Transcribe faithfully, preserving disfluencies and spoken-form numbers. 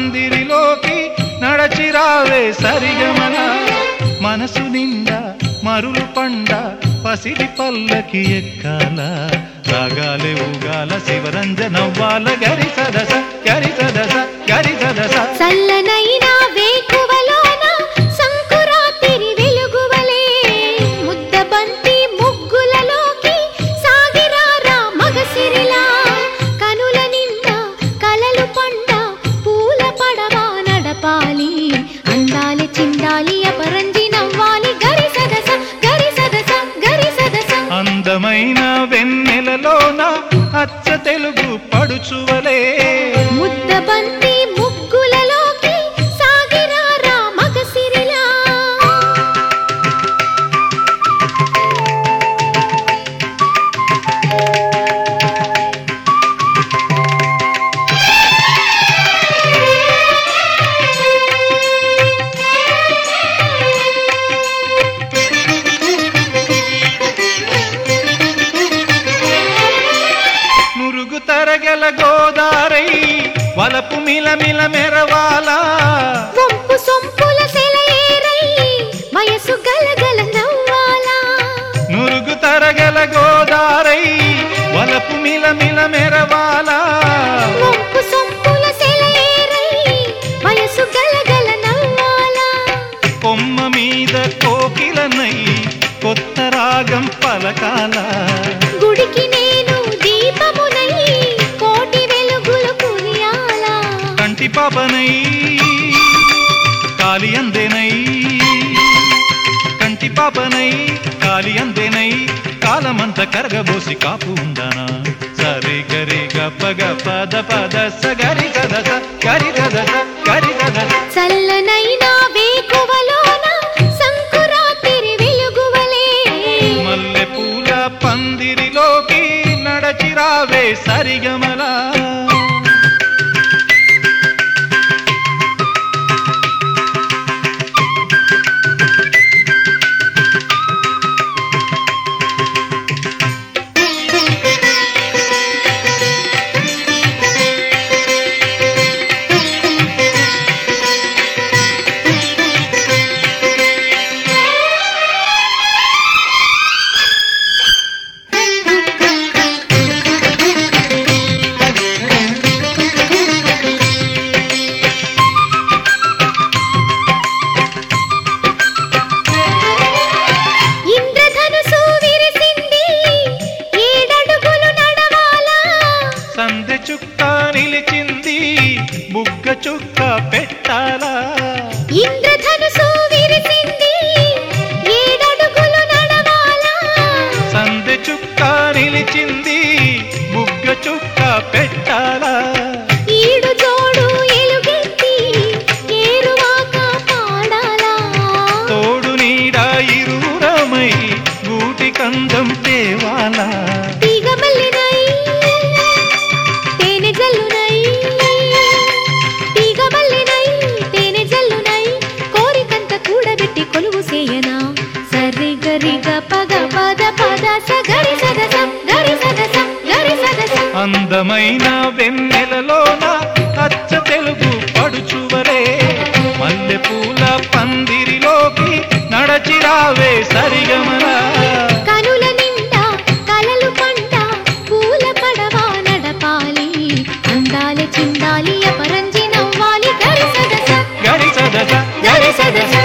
పందిరిలోకి నడచిరావే సరిగమన మనసు నిండా మరులు పండ పసిడి పల్లకి ఎక్కాల రాగాలే ఊగాల శివరంజనవ్వాల గరి సదస గరి సదస గరి సదస చల్లనైనా వేకువలోన సంకురాతిరి వెలుగువలే ముద్దబంతి ముగ్గులలోకి సాగిరారా మగసిరిలా కనుల నిండా కలలు పండ పూల పడవా నడపాలి అందాలి చిందాలి అపరంజి నవ్వాలి గరి సదస గరి సదస గరి సదస అందమైన వెన్నెలలోన అచ్చ తెలుగు పడుచువలే ముద్దబంతి ముగ్గులలోకి సాగిరారా మగసిరిలా నురుగు తరగల గోదారై వలపు మిలమిల మెరవాలా వంపు సొంపుల సెలయేరై వయసు గలగల నవ్వాలా నురుగు తరగల గోదారై వలపు మిలమిల మెరవాలా వంపు సొంపుల సెలయేరై వయసు గలగల నవ్వాలా కొమ్మ మీద కోకిలనై కొత్త రాగం పలకాల గుడికి నేను దీపమునై కోటి వెలుగులు కురియాలా కంటి పాపనై కాలి అందేనై కంటి పాపనై కాలి అందేనై కాలమంత కరగబోసి కాపు ఉందానా సరి గరి గప గప ద పద స గరి సదస గరి సదస గరి సదస చల్లనైనా వేకువలోన సంకురాతిరి వెలుగువలే మల్లె పూల పందిరిలోకి నడచిరావే సరిగమలా ఇంద్రధనుసు విరిసింది ఏడడుగులు నడవాలా సందె చుక్క నిలిచింది బుగ్గ చుక్క పెట్టాలా ఇంద్రధనుసు విరిసింది ఏడడుగులు నడవాలా సందె చుక్క నిలిచింది బుగ్గ చుక్క పెట్టాలా ఈడు జోడు ఎలుగెత్తి ఏరువాక పాడాలా తోడు నీడ ఇరువురమై గూటి కందం తేవాలా తీగమల్లినై తేనె జల్లునై తీగమల్లినై తేనె జల్లునై కోరికంత కూడబెట్టి కొలువు సేయనా సరి గరి గ పగ పద పద స గరి సదస గరి సదస గరి సదస అందమైన వెన్నెలలోన అచ్చ తెలుగు పడుచువరే మల్లె పూల పందిరిలోకి నడచిరావే సరిగమన కనుల నిండా కలలు పంట పూల పడవా నడపాలి అందాలి చిందాలి అపరంజి నవ్వాలి గరి సదస గరి సదస గరి సదస